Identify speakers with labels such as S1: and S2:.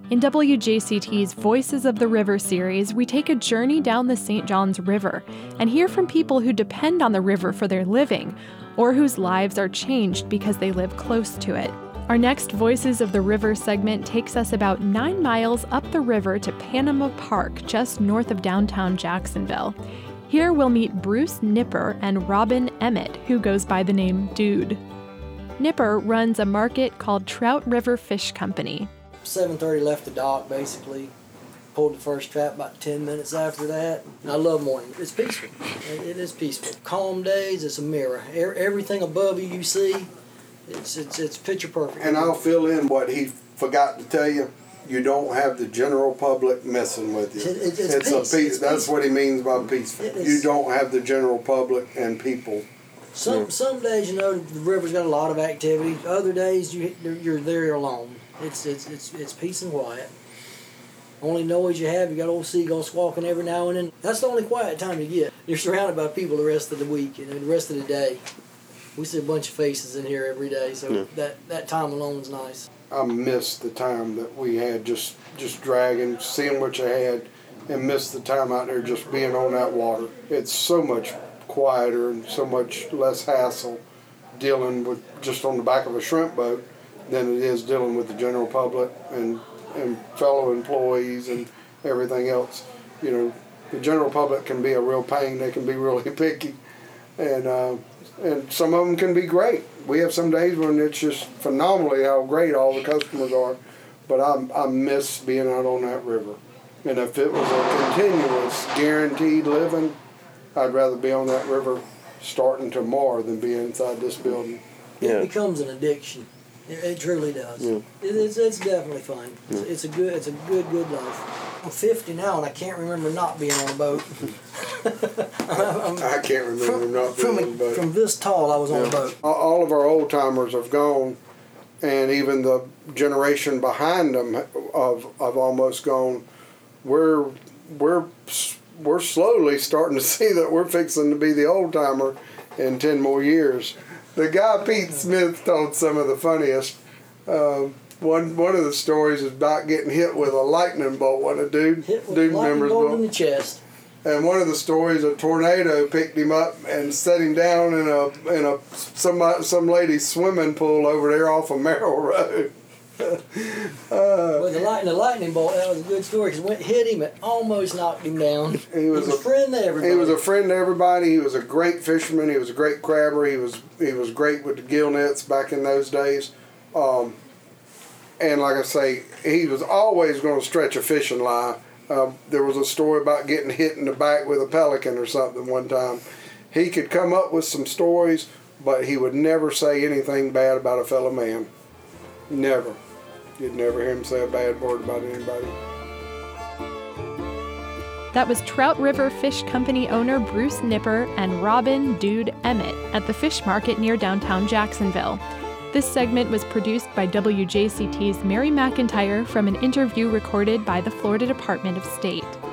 S1: In WJCT's Voices of the River series, we take a journey down the St. Johns River and hear from people who depend on the river for their living, or whose lives are changed because they live close to it. Our next Voices of the River segment takes us about 9 miles up the river to Panama Park, just north of downtown Jacksonville. Here we'll meet Bruce Nipper and Robin Emmett, who goes by the name Dude. Nipper runs a market called Trout River Fish Company.
S2: 7:30 left the dock, basically. Pulled the first trap about 10 minutes after that. I love morning. It's peaceful. It is peaceful. Calm days, it's a mirror. Everything above you see, it's picture perfect.
S3: And I'll fill in what he forgot to tell you. You don't have the general public messing with you.
S2: It's
S3: peace. That's what he means by peaceful. You don't have the general public and people.
S2: Some days, the river's got a lot of activity. Other days, you're there alone. It's peace and quiet. Only noise you have, you got old seagulls squawking every now and then. That's the only quiet time you get. You're surrounded by people the rest of the week and the rest of the day. We see a bunch of faces in here every day, so that time alone is nice.
S3: I miss the time that we had just dragging, seeing what you had, and miss the time out there just being on that water. It's so much quieter and so much less hassle dealing with just on the back of a shrimp boat than it is dealing with the general public and fellow employees and everything else. The general public can be a real pain. They can be really picky, and some of them can be great. We have some days when it's just phenomenally how great all the customers are, but I miss being out on that river. And if it was a continuous, guaranteed living, I'd rather be on that river starting tomorrow than be inside this building.
S2: It becomes an addiction. It truly does. Yeah. It's definitely fun. Yeah. It's a good life. I'm 50 now and I can't remember not being on a boat.
S3: I can't remember not being on a boat.
S2: From this tall, I was on a boat.
S3: All of our old timers have gone, and even the generation behind them have almost gone. We're slowly starting to see that we're fixing to be the old timer in 10 more years. The guy Pete Smith told some of the funniest. One of the stories is about getting hit with a lightning bolt. Hit with a lightning bolt in the chest. And one of the stories, a tornado picked him up and set him down in some lady's swimming pool over there off of Merrill Road.
S2: Well, the lightning bolt, that was a good story because when it hit him, it almost knocked him down. He was a friend to everybody.
S3: He was a friend to everybody. He was a great fisherman. He was a great crabber. He was great with the gill nets back in those days. And like I say, he was always going to stretch a fishing line. There was a story about getting hit in the back with a pelican or something one time. He could come up with some stories, but he would never say anything bad about a fellow man. Never. You'd never hear him say a bad word about anybody.
S1: That was Trout River Fish Company owner Bruce Nipper and Robin Dude Emmett at the fish market near downtown Jacksonville. This segment was produced by WJCT's Mary McIntyre from an interview recorded by the Florida Department of State.